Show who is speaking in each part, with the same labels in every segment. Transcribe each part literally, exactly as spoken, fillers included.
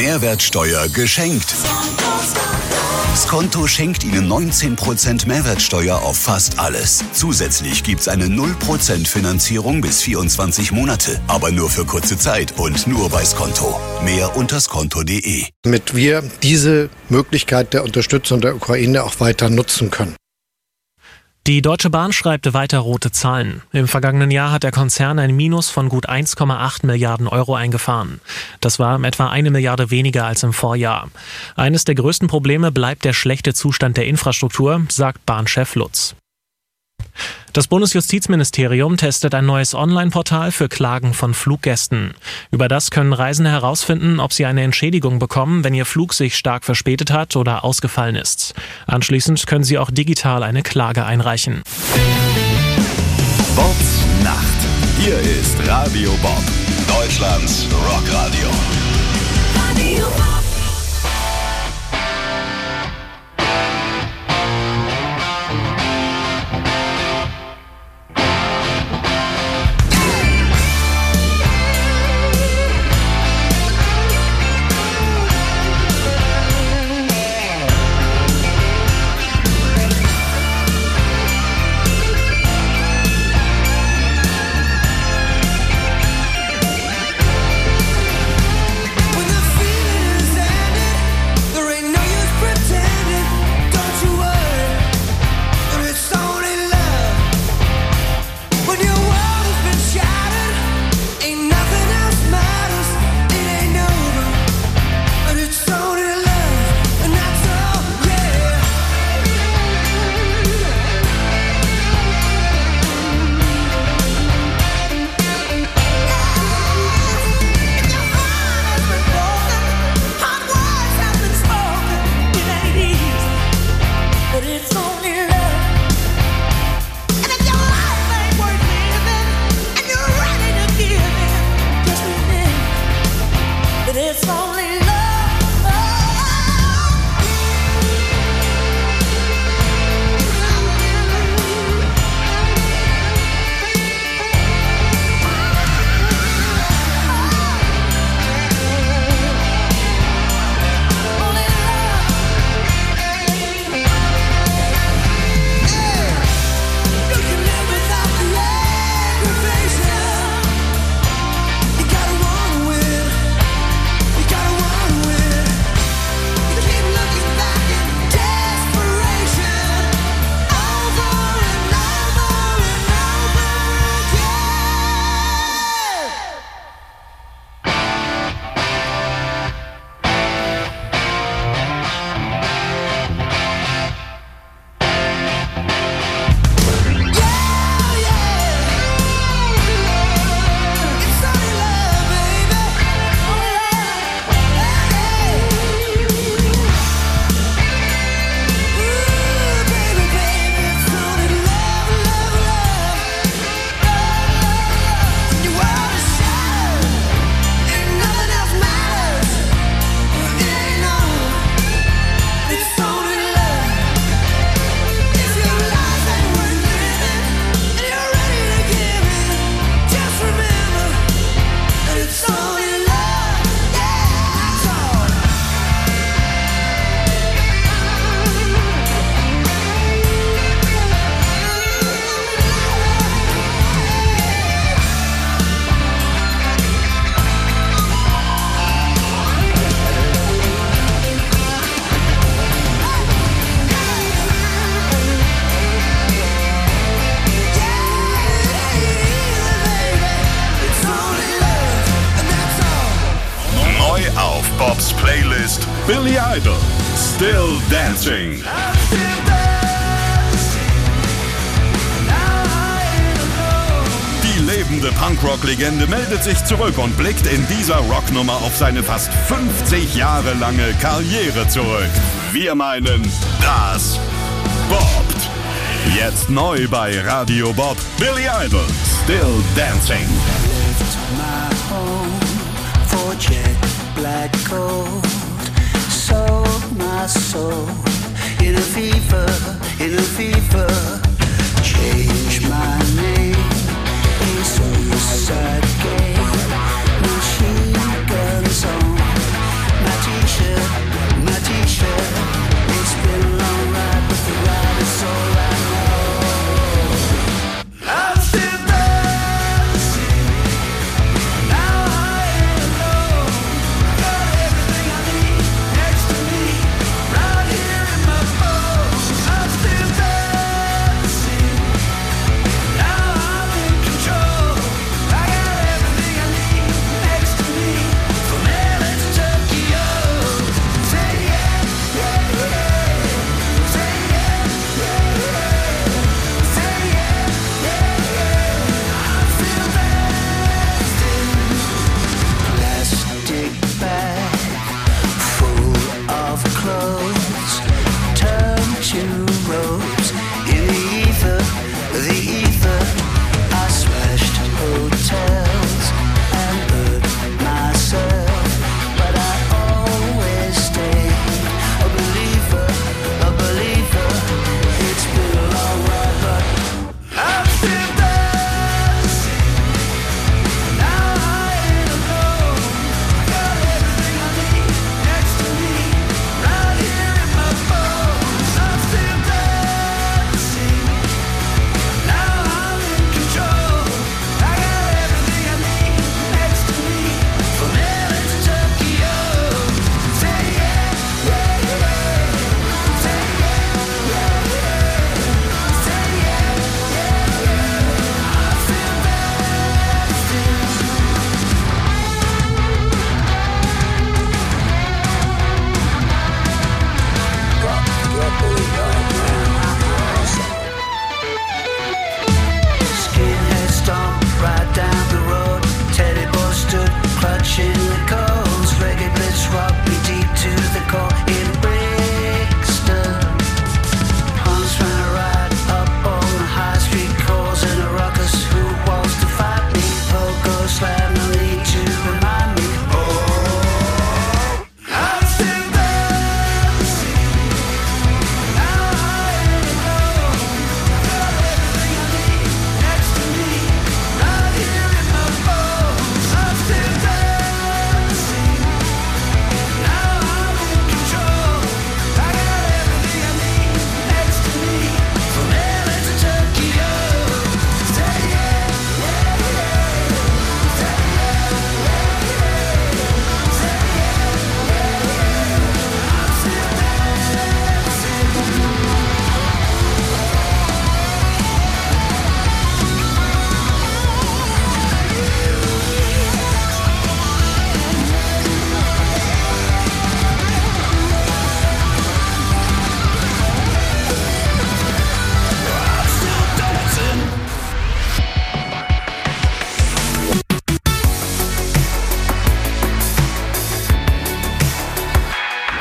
Speaker 1: Mehrwertsteuer geschenkt. Skonto schenkt Ihnen neunzehn Prozent Mehrwertsteuer auf fast alles. Zusätzlich gibt's eine null Prozent Finanzierung bis vierundzwanzig Monate. Aber nur für kurze Zeit und nur bei Skonto. Mehr unter skonto punkt de.
Speaker 2: Damit wir diese Möglichkeit der Unterstützung der Ukraine auch weiter nutzen können.
Speaker 3: Die Deutsche Bahn schreibt weiter rote Zahlen. Im vergangenen Jahr hat der Konzern ein Minus von gut eins Komma acht Milliarden Euro eingefahren. Das war etwa eine Milliarde weniger als im Vorjahr. Eines der größten Probleme bleibt der schlechte Zustand der Infrastruktur, sagt Bahnchef Lutz. Das Bundesjustizministerium testet ein neues Online-Portal für Klagen von Fluggästen. Über das können Reisende herausfinden, ob sie eine Entschädigung bekommen, wenn ihr Flug sich stark verspätet hat oder ausgefallen ist. Anschließend können sie auch digital eine Klage einreichen.
Speaker 1: Bobs Nacht. Hier ist Radio Bob, Deutschlands Rockradio. Radio Bob. Bobs Playlist Billy Idol, Still Dancing. Die lebende Punkrock-Legende meldet sich zurück und blickt in dieser Rocknummer auf seine fast fünfzig Jahre lange Karriere zurück. Wir meinen, das bobbt. Jetzt neu bei Radio Bob, Billy Idol, Still Dancing.
Speaker 4: Black coat, sold my soul in a fever, in a fever. Change my name, a suicide game. Machine guns on my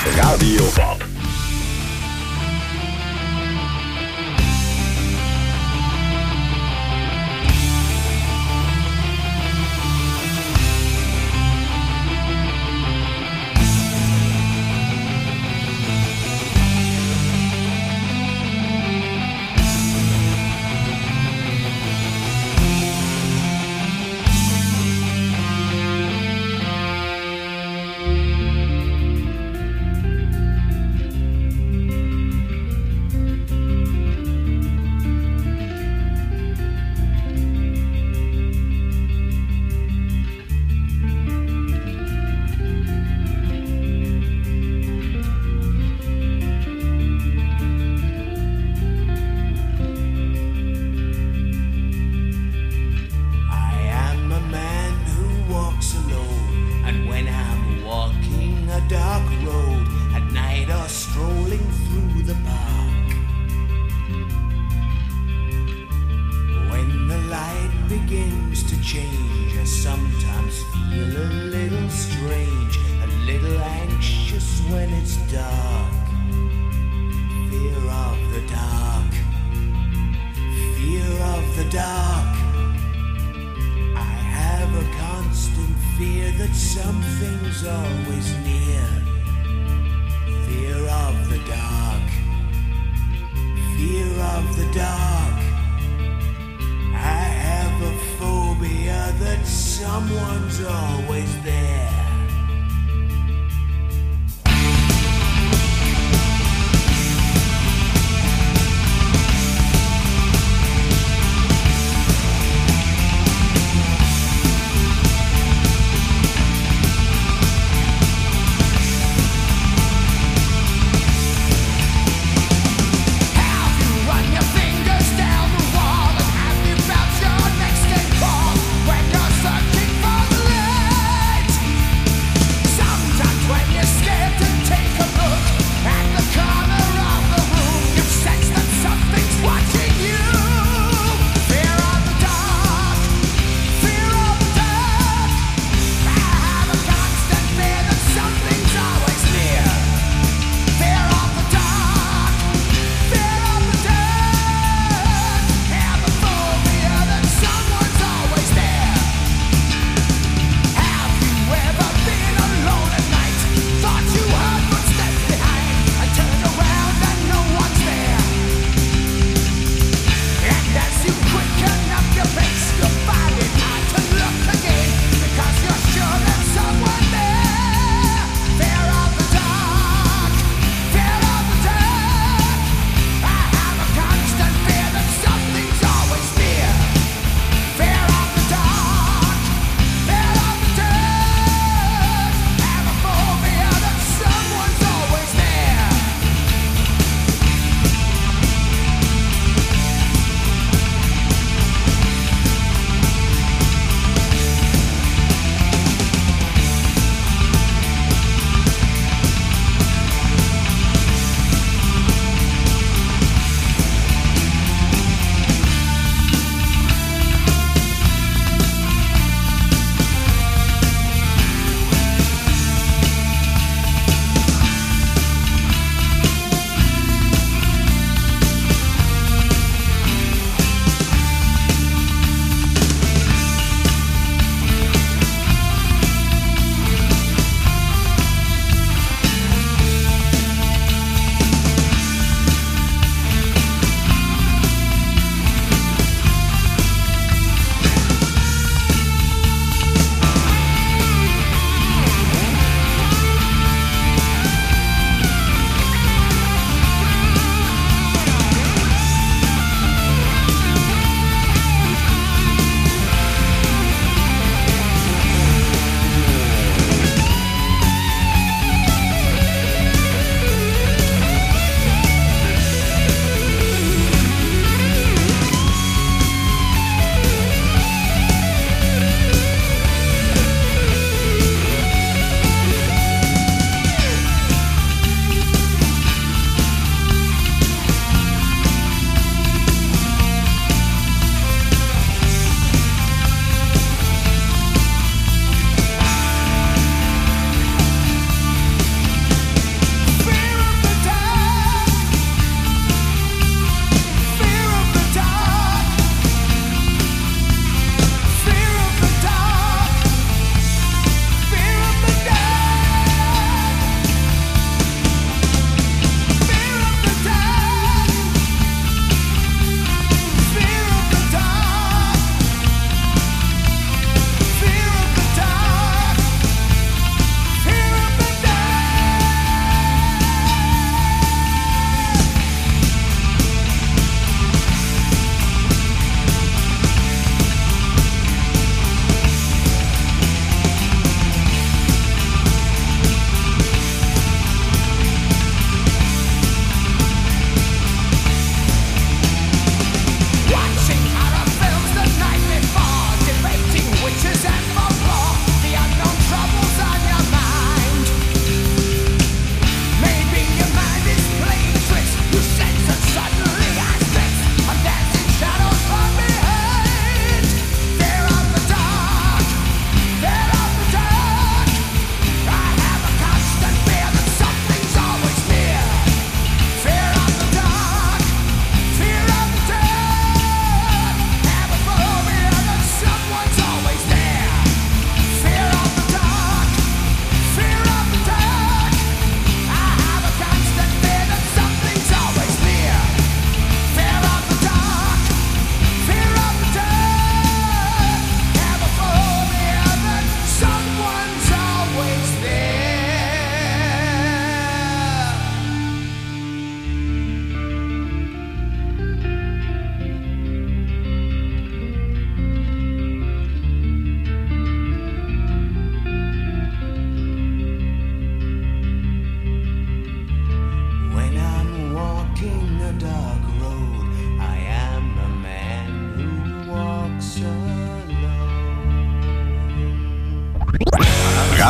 Speaker 1: Radio Bob.
Speaker 5: When you're searching for the light,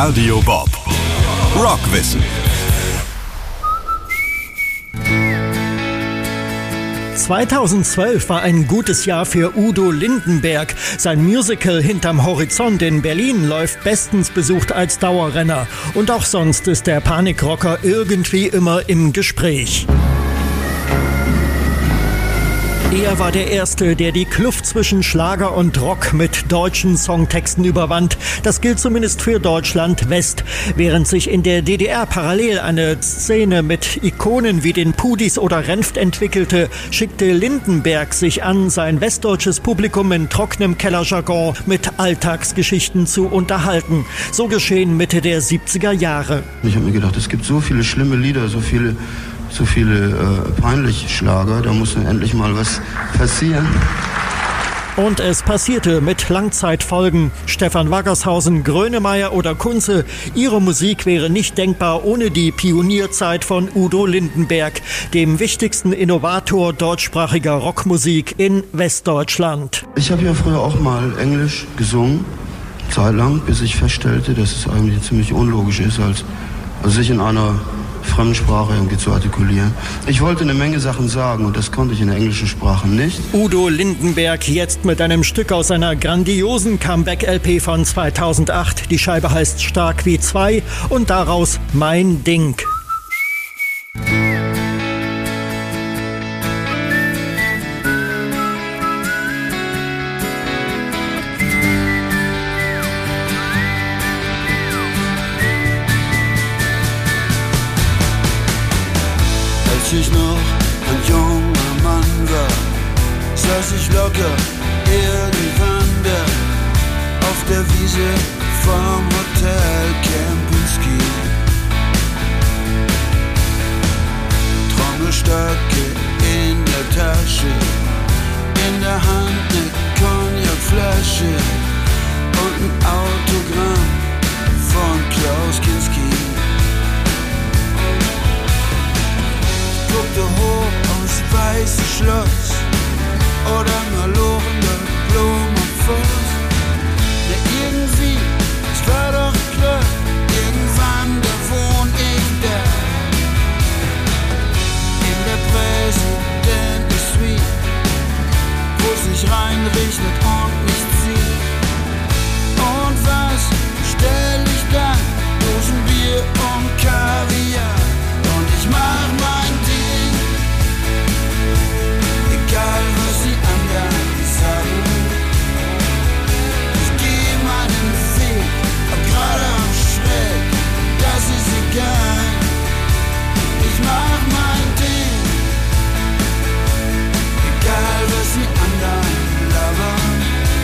Speaker 1: Radio Bob. Rockwissen.
Speaker 5: zweitausendzwölf war ein gutes Jahr für Udo Lindenberg. Sein Musical Hinterm Horizont in Berlin läuft bestens besucht als Dauerrenner. Und auch sonst ist der Panikrocker irgendwie immer im Gespräch. Er war der Erste, der die Kluft zwischen Schlager und Rock mit deutschen Songtexten überwand. Das gilt zumindest für Deutschland West. Während sich in der D D R parallel eine Szene mit Ikonen wie den Pudis oder Renft entwickelte, schickte Lindenberg sich an, sein westdeutsches Publikum in trockenem Kellerjargon mit Alltagsgeschichten zu unterhalten. So geschehen Mitte der siebziger Jahre.
Speaker 6: Ich habe mir gedacht, es gibt so viele schlimme Lieder, so viele so viele äh, peinliche Schlager, da muss endlich mal was passieren.
Speaker 5: Und es passierte mit Langzeitfolgen. Stefan Waggershausen, Grönemeyer oder Kunze, ihre Musik wäre nicht denkbar ohne die Pionierzeit von Udo Lindenberg, dem wichtigsten Innovator deutschsprachiger Rockmusik in Westdeutschland.
Speaker 6: Ich habe ja früher auch mal Englisch gesungen, zeitlang, bis ich feststellte, dass es eigentlich ziemlich unlogisch ist, als, als sich in einer Fremdsprache irgendwie zu artikulieren. Ich wollte eine Menge Sachen sagen und das konnte ich in der englischen Sprache nicht.
Speaker 5: Udo Lindenberg jetzt mit einem Stück aus einer grandiosen Comeback-L P von zweitausendacht. Die Scheibe heißt Stark wie zwei und daraus Mein Ding.
Speaker 4: Als ich noch ein junger Mann war, saß ich locker irgendwann da auf der Wiese vom Hotel Kempinski. Trommelstöcke in der Tasche, in der Hand eine Cognacflasche und ein Autogramm von Klaus Kinski. Guckte hoch aufs weiße Schloss oder malorende Blumenfoss. Ja, irgendwie, es war doch klar, irgendwann, da wohn ich da. In der Präsidenten-Suite, wo es nicht reinregnet und nicht zieht. Und was stell ich dann? Dosenbier und Kaviar. Und ich mach mein Ding, egal was die anderen sagen. Ich geh meinen Weg, ob gerade am schräg, das ist egal. Ich mach mein Ding, egal was die anderen labern.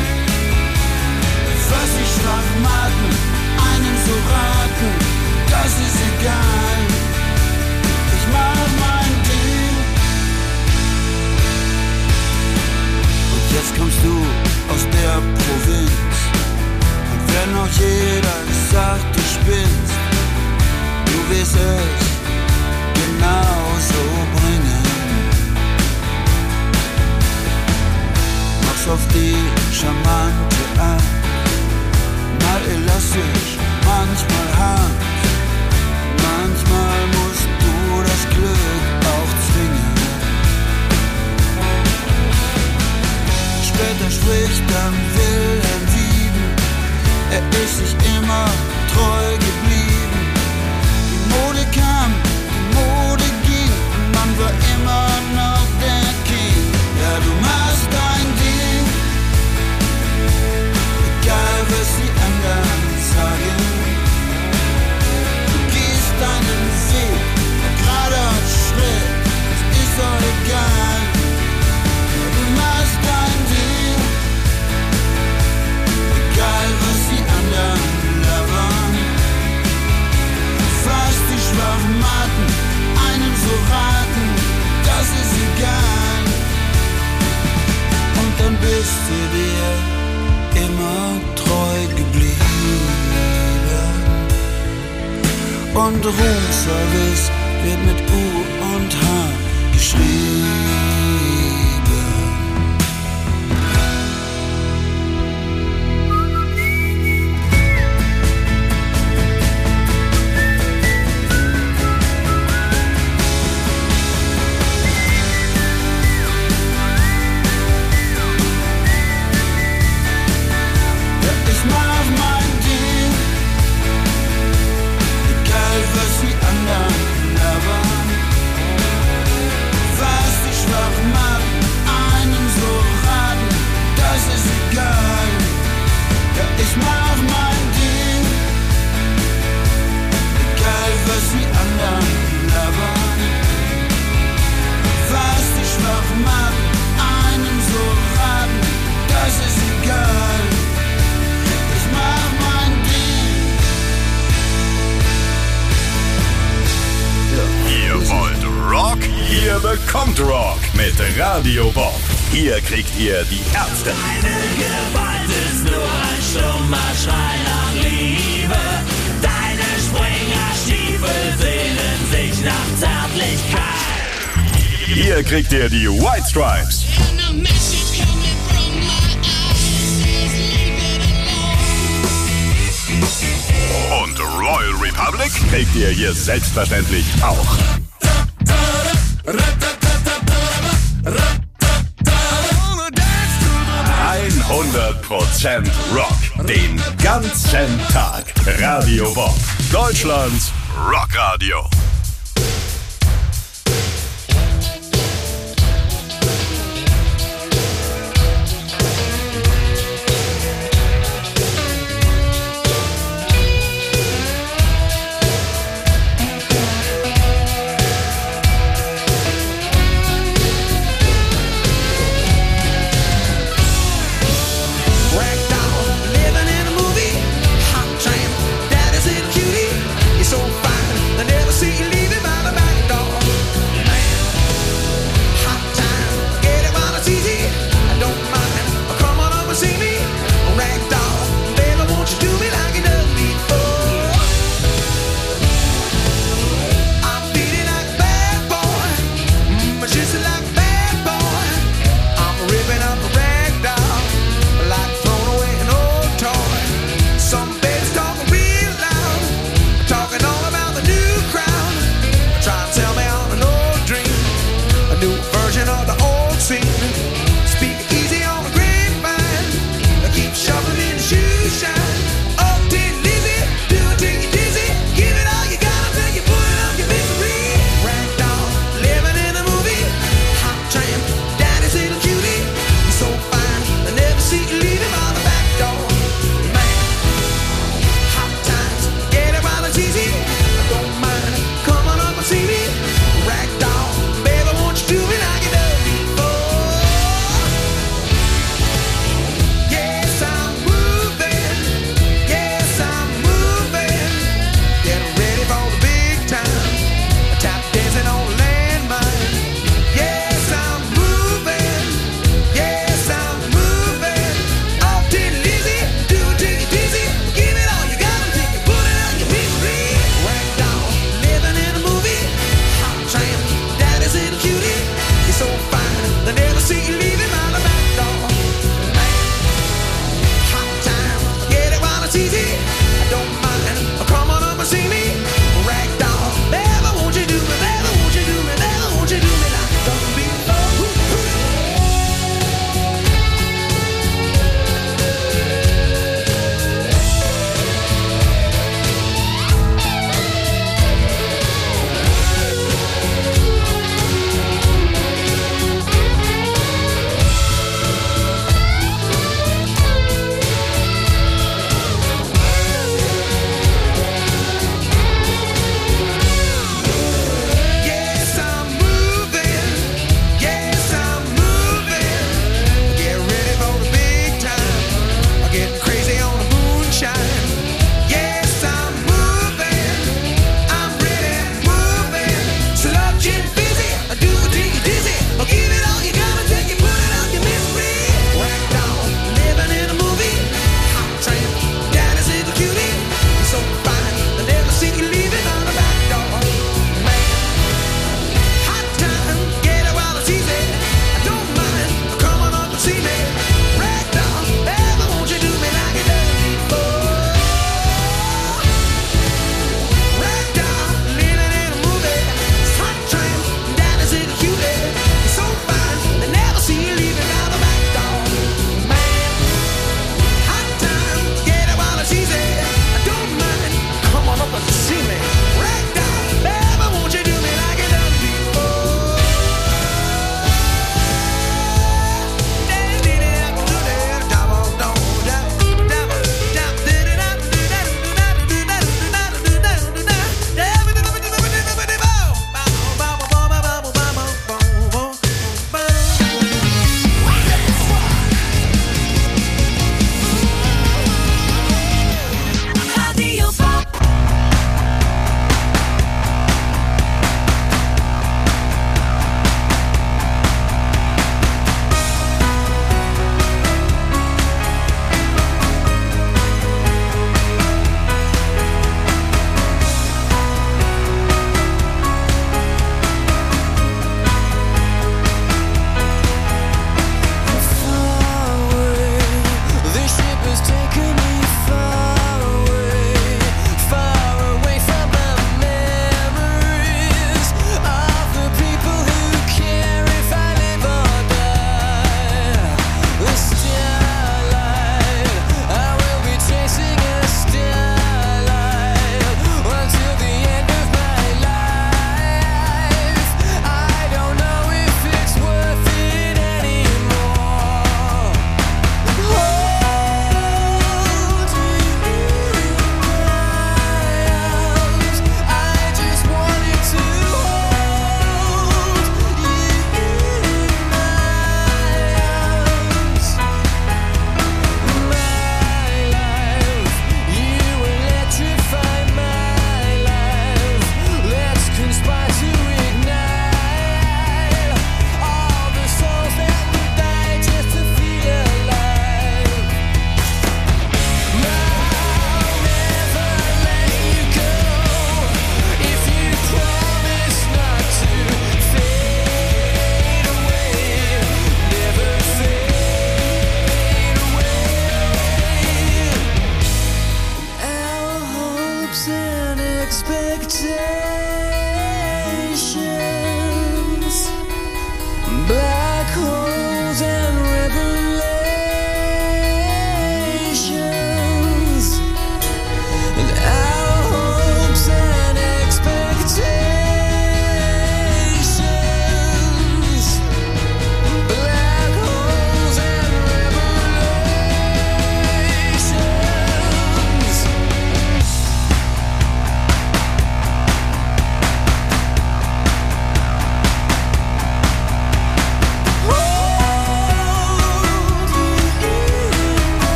Speaker 4: Was ich Schwachmaten, einen zu raten, das ist egal. Ich mach mein Ding. Und jetzt kommst du aus der Provinz. Und wenn noch jeder sagt, du spinnst, du wirst es genauso bringen. Mach's auf die charmante Art, mal elastisch, manchmal hart. Manchmal musst du das Glück auch zwingen. Später spricht dann Wilhelm Wieden, er ist sich immer treu geblieben. Die Mode kam, die Mode ging und man war immer noch der King. Ja, du machst dein Ding, egal was die anderen sagen. Deinen Weg, gerade und schräg, es ist doch egal. Du machst dein Ding, egal was die anderen labern. Fast die Schwachmaten, einen zu raten, das ist egal. Und dann bist du dir immer treu geblieben. Und Roomservice wird mit U und H geschrieben.
Speaker 1: Ihr bekommt Rock mit Radio Bob. Hier kriegt ihr die Ärzte.
Speaker 7: Deine Gewalt ist nur ein stummer Schrei nach Liebe. Deine Springerstiefel sehnen sich nach Zärtlichkeit.
Speaker 1: Hier kriegt ihr die White Stripes. Und Royal Republic kriegt ihr hier selbstverständlich auch. hundert Prozent Rock, den ganzen Tag. Radio Bob, Deutschlands Rockradio.
Speaker 4: See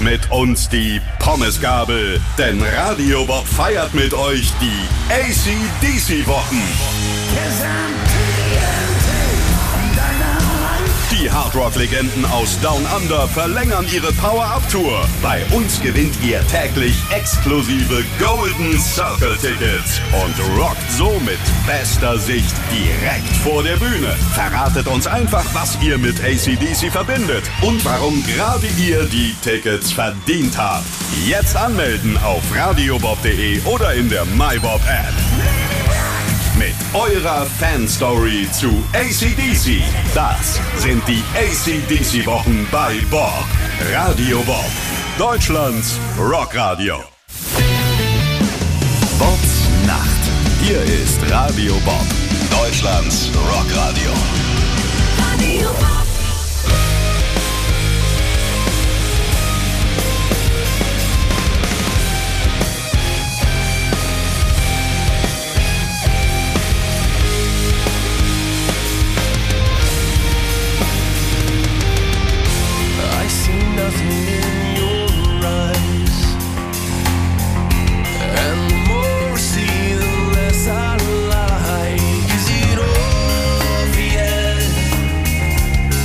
Speaker 1: mit uns die Pommesgabel, denn Radio Bob feiert mit euch die A C D C-Wochen. Die Hardrock-Legenden aus Down Under verlängern ihre Power-Up-Tour. Bei uns gewinnt ihr täglich exklusive Golden Circle-Tickets und rockt so mit bester Sicht direkt vor der Bühne. Verratet uns einfach, was ihr mit A C D C verbindet und warum gerade ihr die Tickets verdient habt. Jetzt anmelden auf radiobob punkt de oder in der MyBob-App. Mit eurer Fanstory zu A C D C. Das sind die A C D C-Wochen bei Bob. Radio Bob, Deutschlands Rockradio. Bobs Nacht. Hier ist Radio Bob, Deutschlands Rockradio. Radio Bob.
Speaker 8: Nothing in your eyes, and the more I see, the less I like. Is it obvious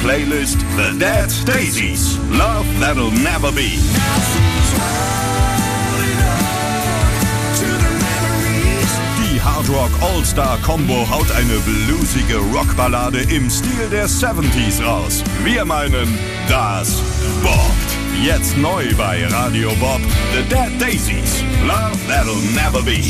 Speaker 1: Playlist The Dead Daisies. Love That'll Never Be. Die Hardrock All-Star-Combo haut eine bluesige Rockballade im Stil der siebziger raus. Wir meinen, das boppt. Jetzt neu bei Radio Bob, The Dead Daisies. Love That'll Never Be.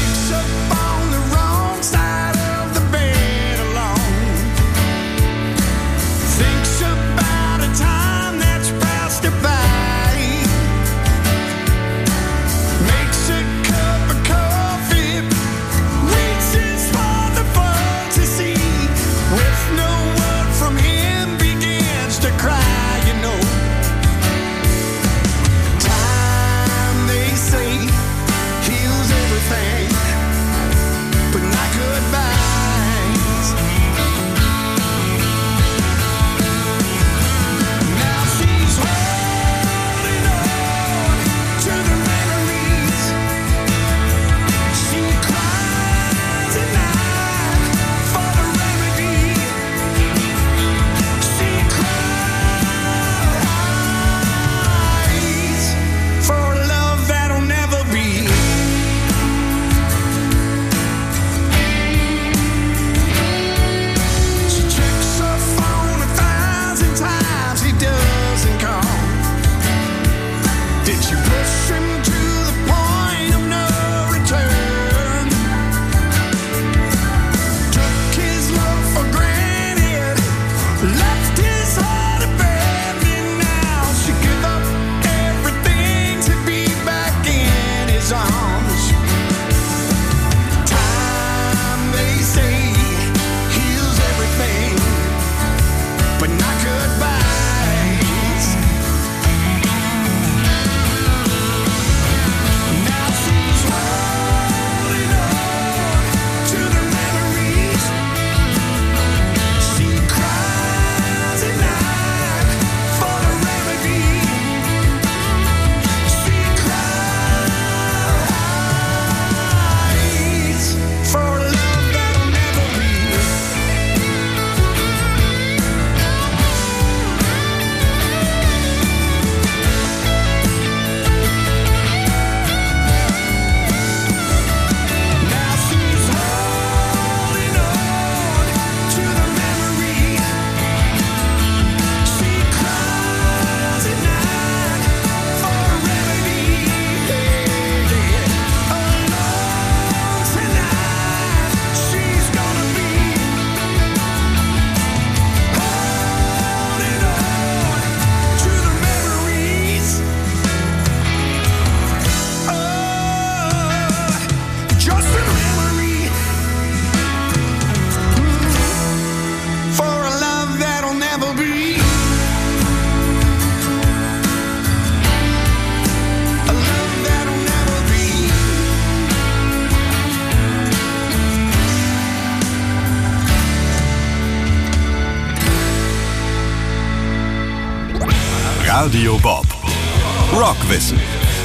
Speaker 1: Radio Bob. Rockwissen.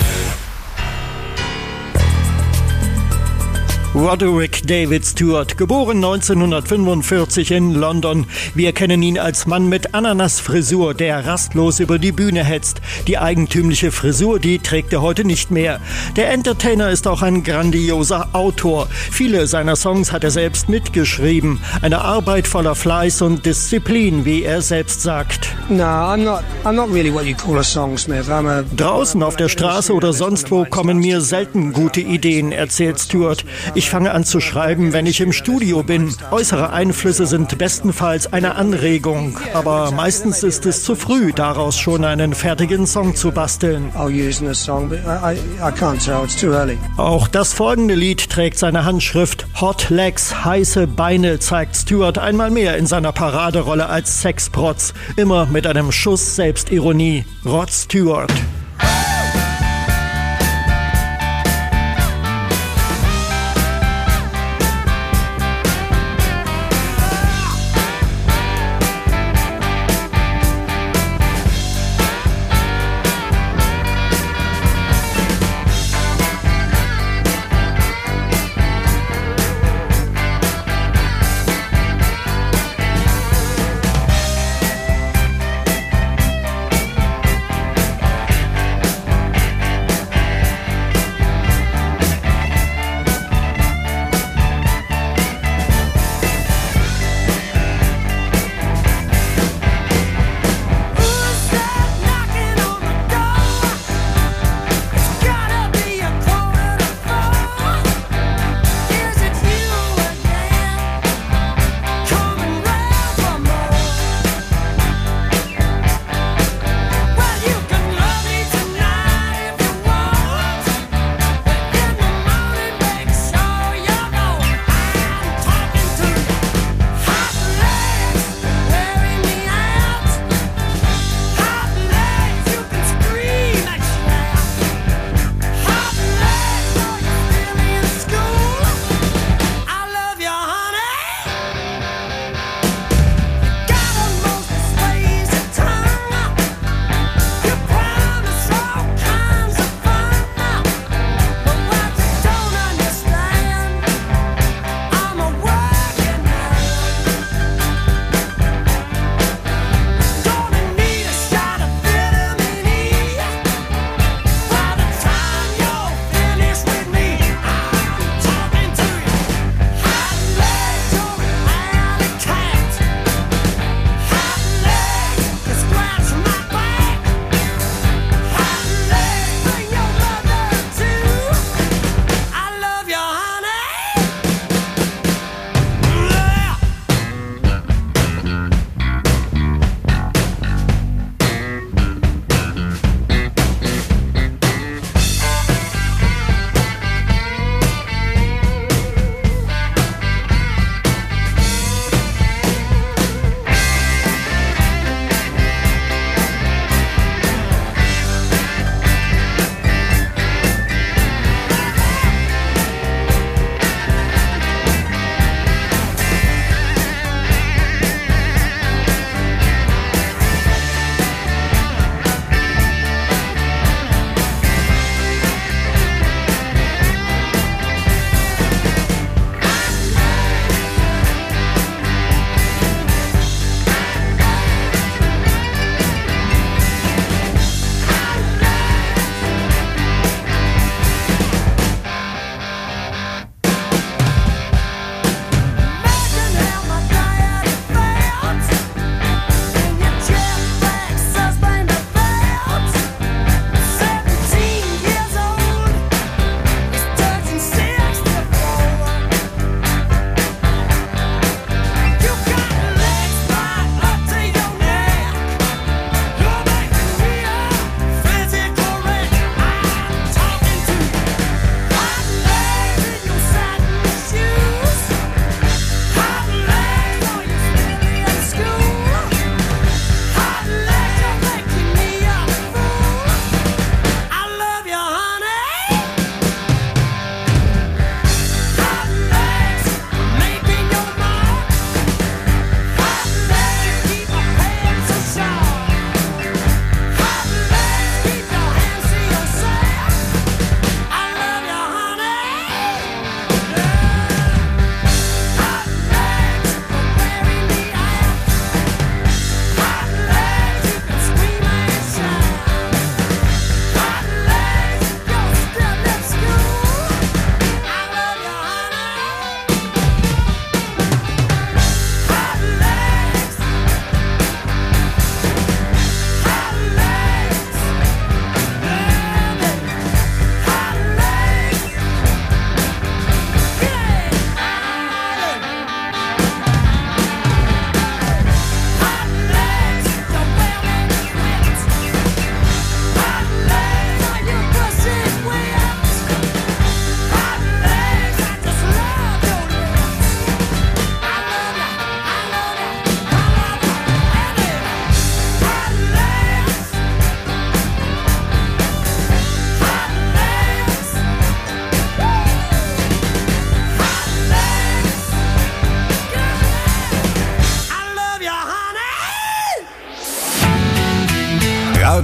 Speaker 5: Roderick David Stewart, geboren neunzehnhundertfünfundvierzig in London. Wir kennen ihn als Mann mit Ananasfrisur, der rastlos über die Bühne hetzt. Die eigentümliche Frisur, die trägt er heute nicht mehr. Der Entertainer ist auch ein grandioser Autor. Viele seiner Songs hat er selbst mitgeschrieben. Eine Arbeit voller Fleiß und Disziplin, wie er selbst sagt.
Speaker 9: No, I'm not, I'm not really what you call a songsmith. I'm a...
Speaker 5: Draußen auf der Straße oder sonst wo kommen mir selten gute Ideen, erzählt Stewart. Ich fange an zu schreiben, wenn ich im Studio bin. Äußere Einflüsse sind bestenfalls eine Anregung, aber meistens ist es zu früh, daraus schon einen fertigen Song zu basteln. Auch das folgende Lied trägt seine Handschrift. Hot Legs, heiße Beine, zeigt Stewart einmal mehr in seiner Paraderolle als Sexprotz. Immer mit einem Schuss Selbstironie. Rod Stewart.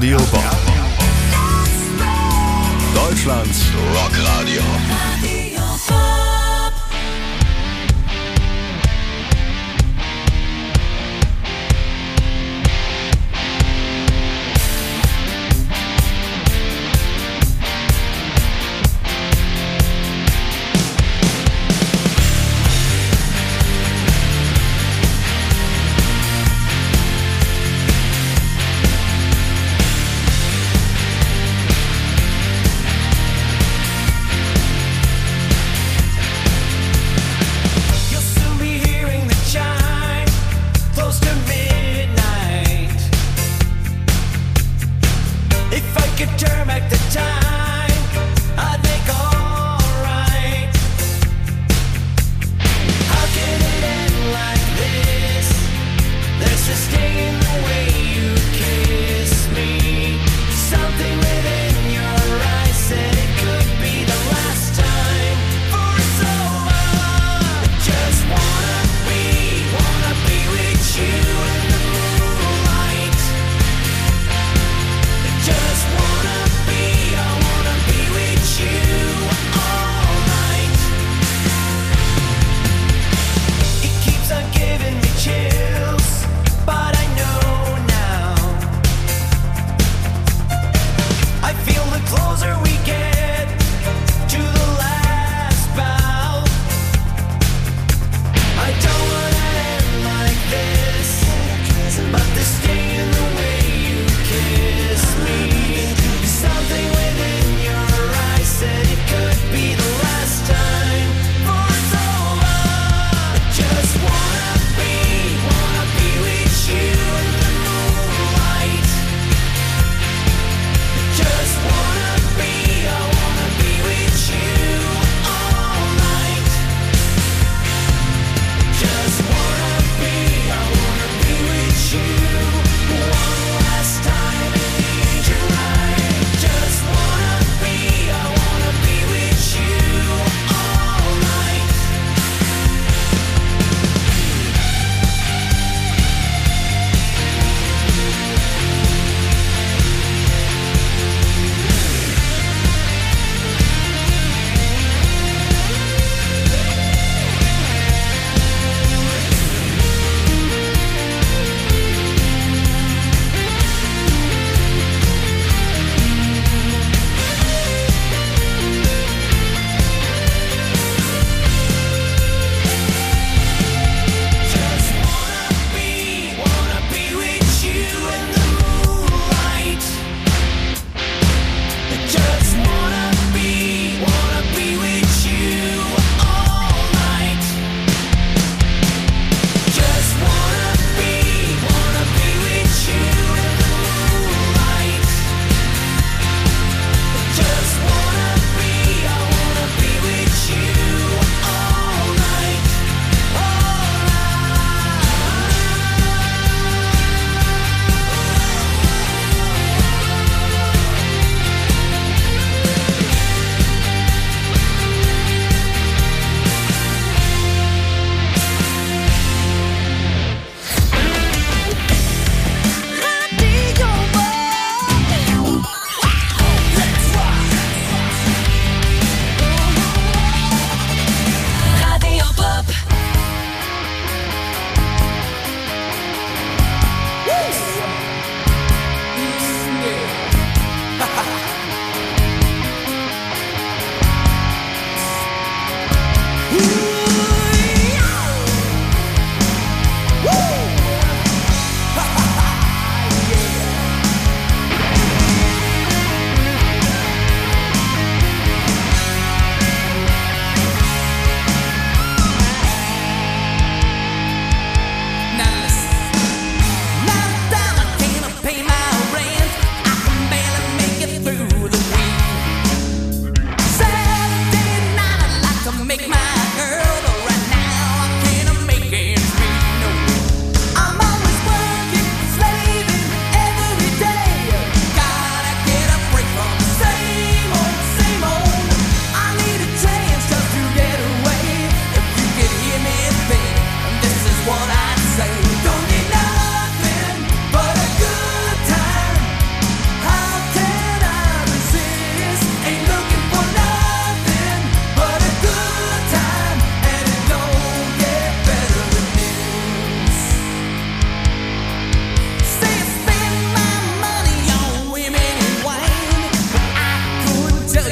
Speaker 1: Radio Bob. Deutschlands Rockradio.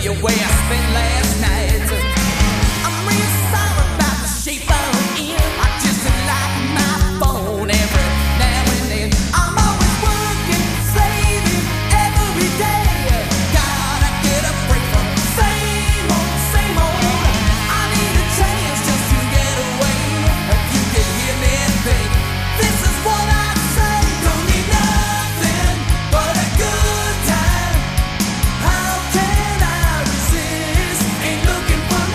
Speaker 7: you where I spent last night. I'm real sorry about the shape I'm in. I just like my phone every now and then. I'm always working, saving every day. Gotta get a break from same old, same old. I need a chance just to get away. If you could hear me, baby, this is what I'd say. Don't need nothing but a good time. How can I resist? Ain't looking for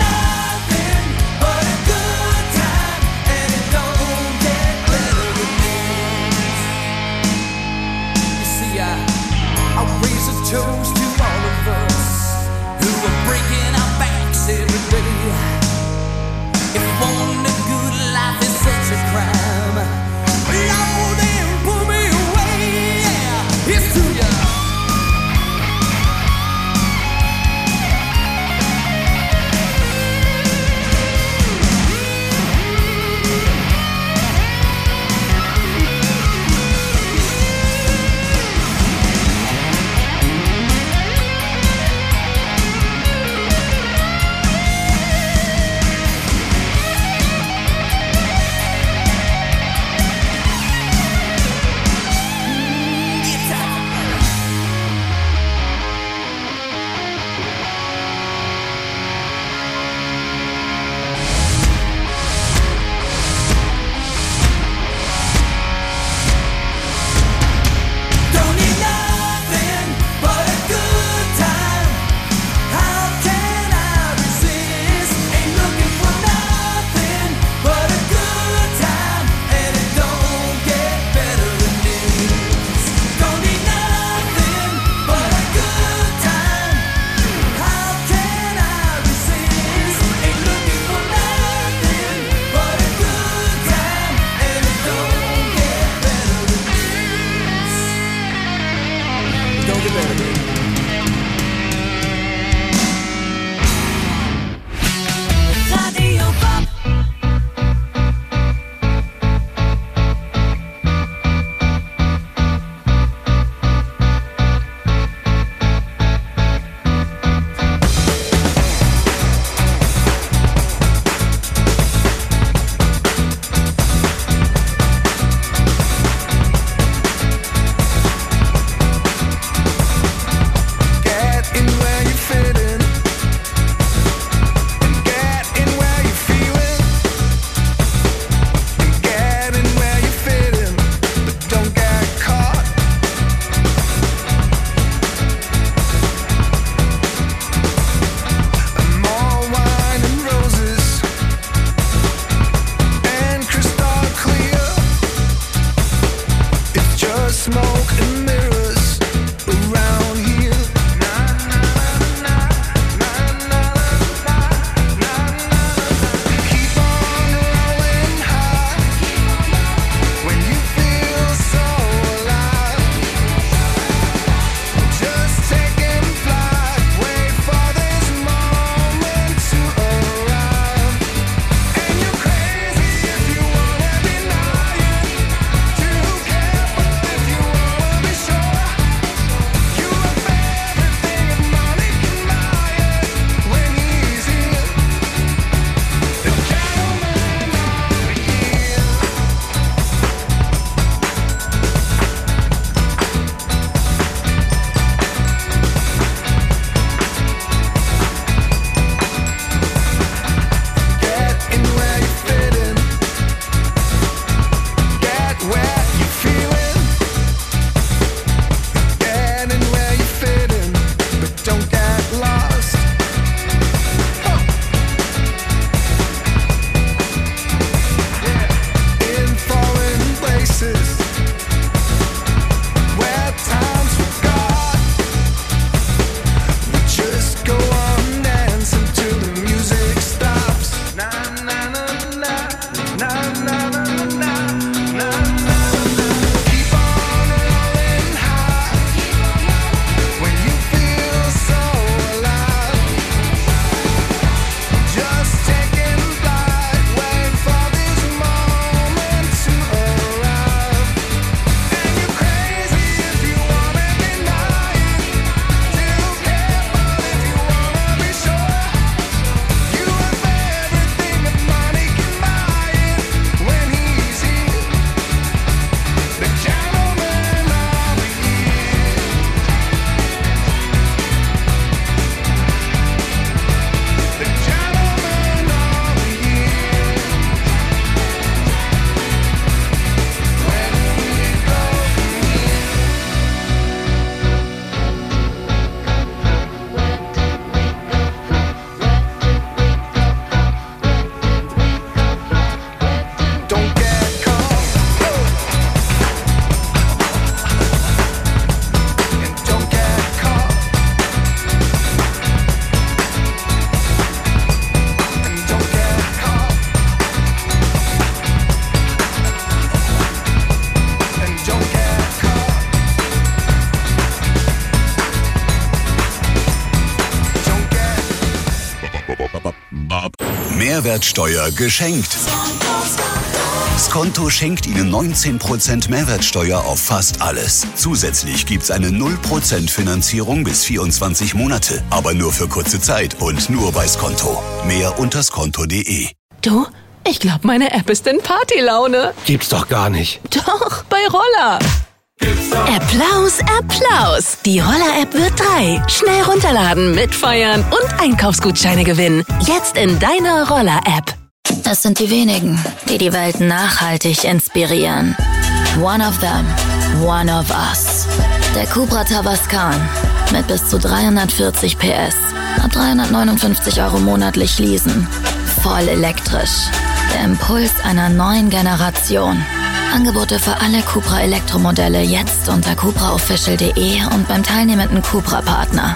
Speaker 1: Mehrwertsteuer geschenkt. Skonto schenkt Ihnen neunzehn Prozent Mehrwertsteuer auf fast alles. Zusätzlich gibt's eine null Prozent Finanzierung bis vierundzwanzig Monate. Aber nur für kurze Zeit und nur bei Skonto. Mehr unter skonto punkt de.
Speaker 10: Du, ich glaube, meine App ist in Partylaune.
Speaker 11: Gibt's doch gar nicht.
Speaker 10: Doch, bei Roller. Applaus, Applaus. Die Roller-App wird drei. Schnell runterladen, mitfeiern und Einkaufsgutscheine gewinnen. Jetzt in deiner Roller-App.
Speaker 12: Es sind die wenigen, die die Welt nachhaltig inspirieren. One of them, one of us. Der Cupra Tavascan mit bis zu dreihundertvierzig P S. Ab dreihundertneunundfünfzig Euro monatlich leasen. Voll elektrisch. Der Impuls einer neuen Generation. Angebote für alle Cupra Elektromodelle jetzt unter cupra official punkt de und beim teilnehmenden Cupra-Partner.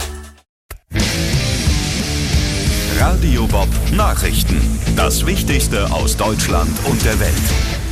Speaker 1: Radio Bob Nachrichten. Das Wichtigste aus Deutschland und der Welt.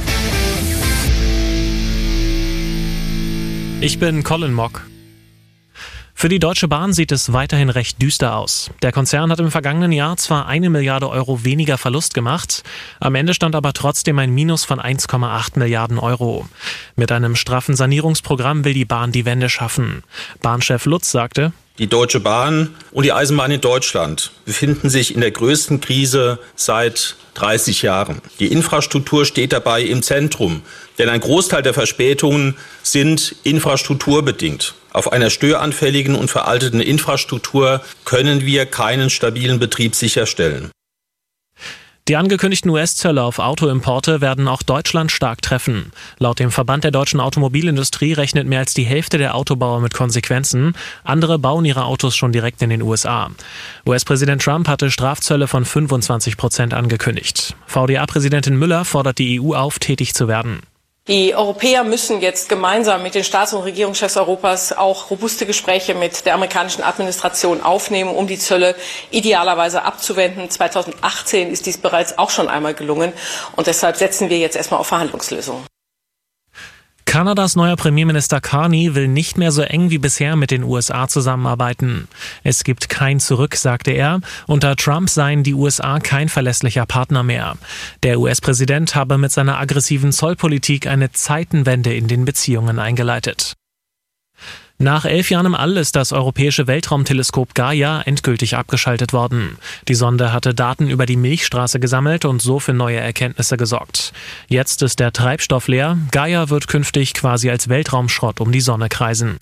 Speaker 3: Ich bin Colin Mock. Für die Deutsche Bahn sieht es weiterhin recht düster aus. Der Konzern hat im vergangenen Jahr zwar eine Milliarde Euro weniger Verlust gemacht, am Ende stand aber trotzdem ein Minus von eins Komma acht Milliarden Euro. Mit einem straffen Sanierungsprogramm will die Bahn die Wende schaffen. Bahnchef Lutz sagte:
Speaker 13: Die Deutsche Bahn und die Eisenbahn in Deutschland befinden sich in der größten Krise seit dreißig Jahren. Die Infrastruktur steht dabei im Zentrum, denn ein Großteil der Verspätungen sind infrastrukturbedingt. Auf einer störanfälligen und veralteten Infrastruktur können wir keinen stabilen Betrieb sicherstellen.
Speaker 3: Die angekündigten U S-Zölle auf Autoimporte werden auch Deutschland stark treffen. Laut dem Verband der deutschen Automobilindustrie rechnet mehr als die Hälfte der Autobauer mit Konsequenzen. Andere bauen ihre Autos schon direkt in den U S A. U S-Präsident Trump hatte Strafzölle von fünfundzwanzig Prozent angekündigt. V D A-Präsidentin Müller fordert die E U auf, tätig zu werden.
Speaker 14: Die Europäer müssen jetzt gemeinsam mit den Staats- und Regierungschefs Europas auch robuste Gespräche mit der amerikanischen Administration aufnehmen, um die Zölle idealerweise abzuwenden. zweitausendachtzehn ist dies bereits auch schon einmal gelungen und deshalb setzen wir jetzt erstmal auf Verhandlungslösungen.
Speaker 3: Kanadas neuer Premierminister Carney will nicht mehr so eng wie bisher mit den U S A zusammenarbeiten. Es gibt kein Zurück, sagte er. Unter Trump seien die U S A kein verlässlicher Partner mehr. Der U S-Präsident habe mit seiner aggressiven Zollpolitik eine Zeitenwende in den Beziehungen eingeleitet. Nach elf Jahren im All ist das europäische Weltraumteleskop Gaia endgültig abgeschaltet worden. Die Sonde hatte Daten über die Milchstraße gesammelt und so für neue Erkenntnisse gesorgt. Jetzt ist der Treibstoff leer. Gaia wird künftig quasi als Weltraumschrott um die Sonne kreisen.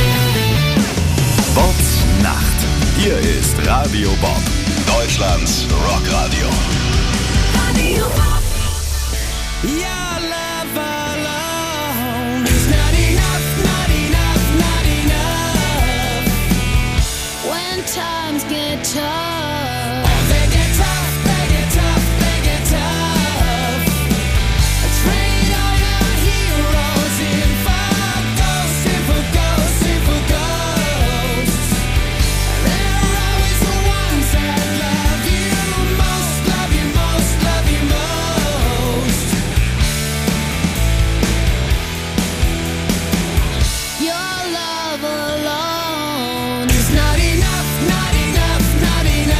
Speaker 1: Bobs Nacht. Hier ist Radio Bob, Deutschlands Rockradio.
Speaker 7: Radio Bob.
Speaker 15: Times get tough.
Speaker 7: They get tough, they get tough, they get tough. Train all your heroes in for ghosts, in for ghosts, in for ghosts. They're always the ones that love you most, love you most, love you most. Your love alone is not enough. Not enough, not enough.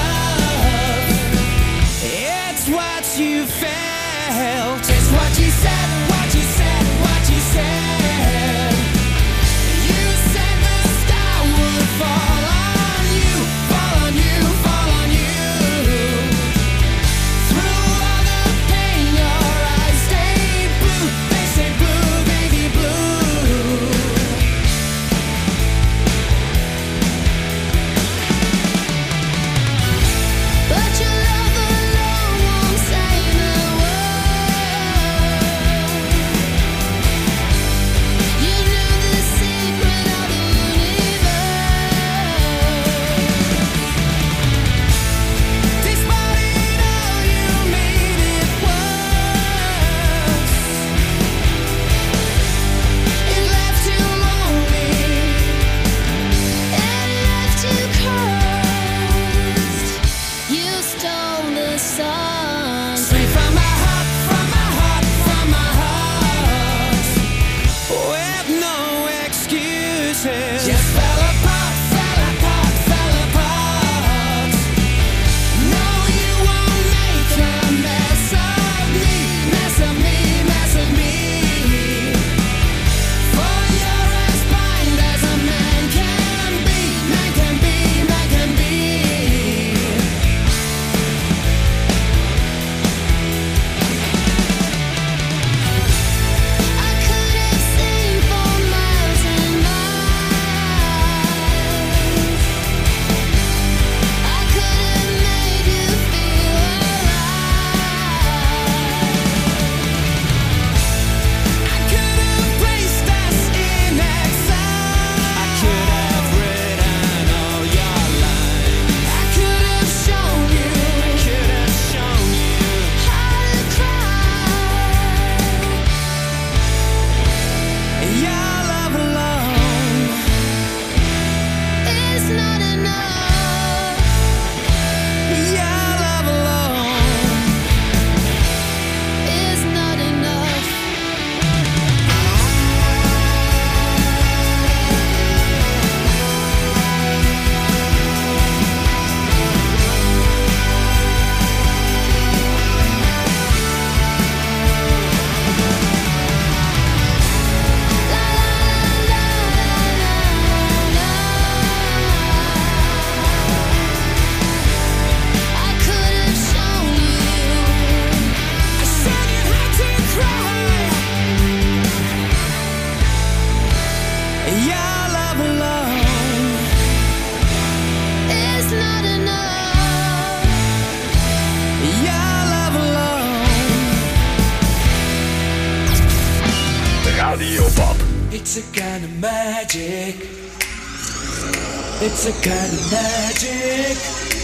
Speaker 4: of magic. It's a kind of magic.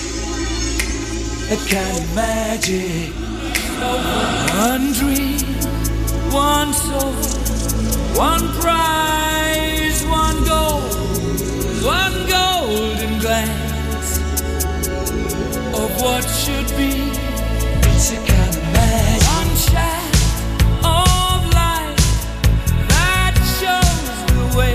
Speaker 4: A kind of magic. One dream, one soul, one prize, one goal, one golden glance of what should be. It's a kind of magic. One shaft of light that shows the way.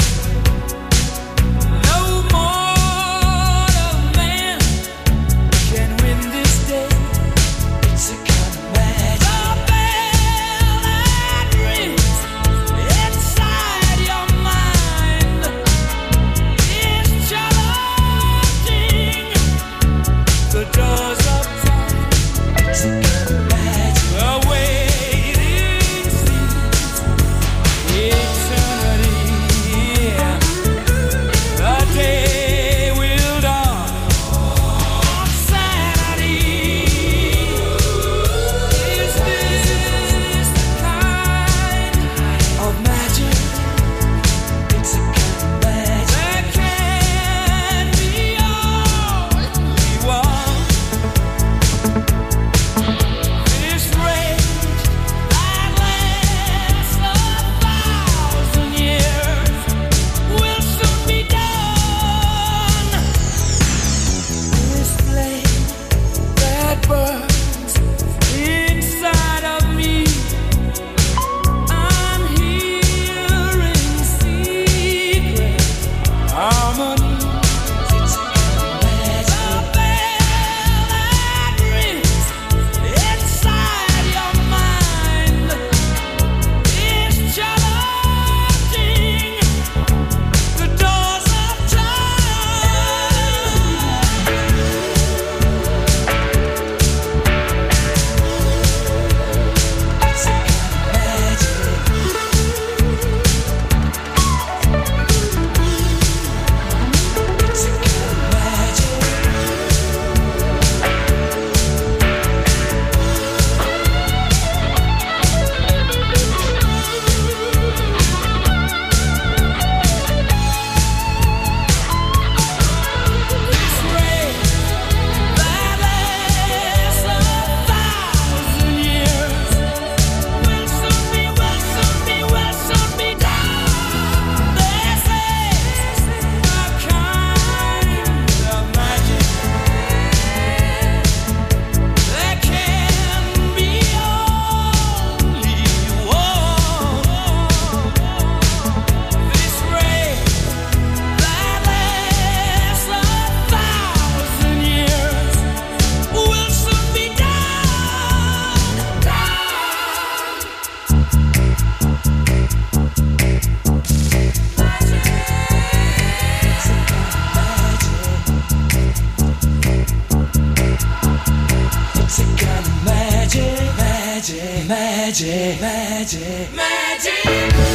Speaker 4: No mortal man can win this day. It's a kind of magic. The bell that rings inside your mind is challenging the doors of time. It's a kind of magic. The waiting seems eternity. The day will dawn on Saturday. Is this the kind of magic? It's a kind of magic. There can be only one. This rage that lasts a thousand years will soon be done. This flame that burns inside of me, I'm hearing secret harmonies. It's a kind of magic. The bell that rings inside your mind is challenging the doors of time. It's a kind of magic. It's a kind of magic. This rain that lasts a thousand years will soon be, will soon be, will soon be done. This is a kind of magic. There can be only one. This rain that lasts a thousand years will soon be done. It's a kind of magic, magic, magic, magic, magic.